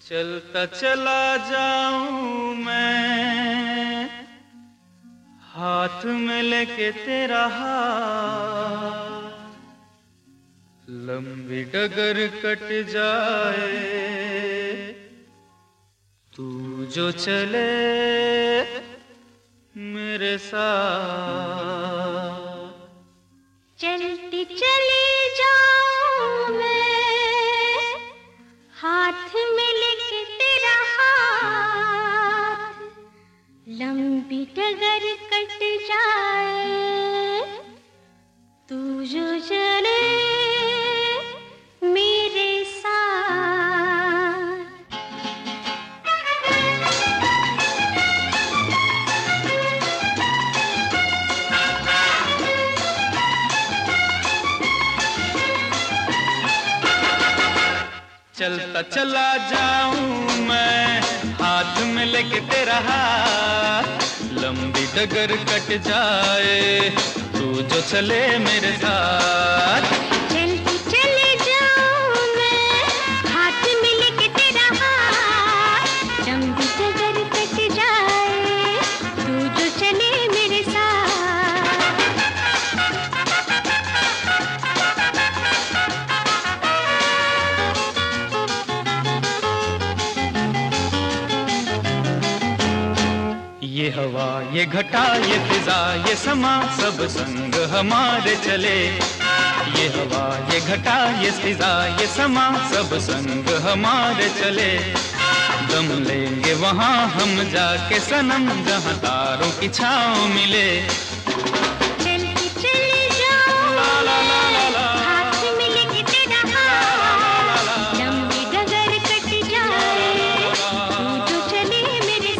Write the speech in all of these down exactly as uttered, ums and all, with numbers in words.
चलता चला जाऊं मैं हाथ में लेके तेरा हाथ, लंबी डगर कट जाए तू जो चले मेरे साथ। चलती चली जाऊं मैं हाथ में लेके तेरा हाथ, लंबी डगर कट जाए तू जो चले मेरे साथ। चलता चला जाऊं मैं हाथ में लेके तेरा हाथ, लंबी डगर कट जाए तू जो चले मेरे साथ। चलती चले जाऊं मैं हाथ में लेके तेरा हाथ, लंबी डगर कट जाए तू जो चले मेरे साथ। ये हवा ये घटा ये फिजा ये समा सब संग हमारे चले। ये हवा ये घटा ये फिजा ये समा सब संग हमारे चले। दम लेंगे वहाँ हम जाके सनम जहाँ तारों की छाँव मिले। चलती चली जाऊं ला ला ला ला ला, हाथ में लेके तेरा हाथ, लंबी डगर कट जाए तू जो चले मेरे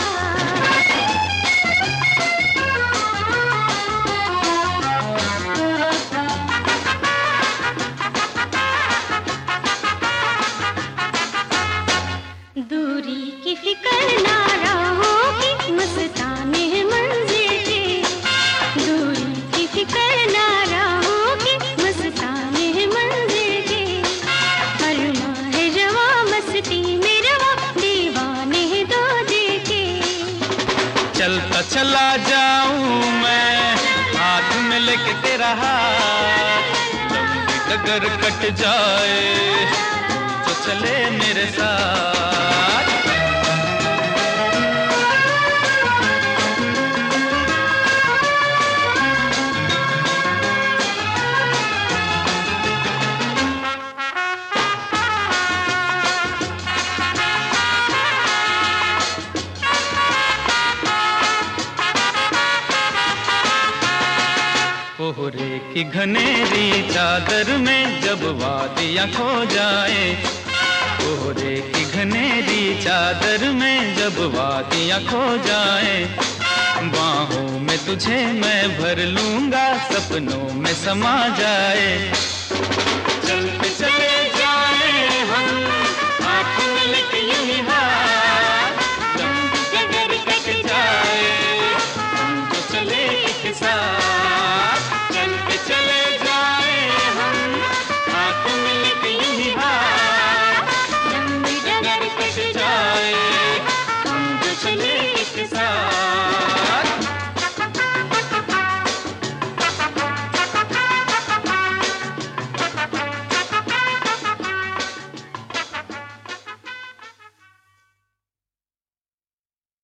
साथ। दूरी की फिक्र ना रहोगी मस्ताने मंजिल की, दूरी की फिक्र ना रहोगी मस्ताने मंजिल की। अरमा है जवा मस्ती में रवा दीवाने दो दिल के। चलता चला जाऊं मैं हाथ में लेके तेरा हाथ, लंबी डगर कट जाए तो चले मेरे साथ। कोहरे की घनेरी चादर में जब वादियाँ खो जाए, कोहरे की घनेरी चादर में जब वादियाँ खो जाए, बाहों में तुझे मैं भर लूंगा सपनों में समा जाए। चलते चले जाए हम हाथ में लेके यूं ही हाथ,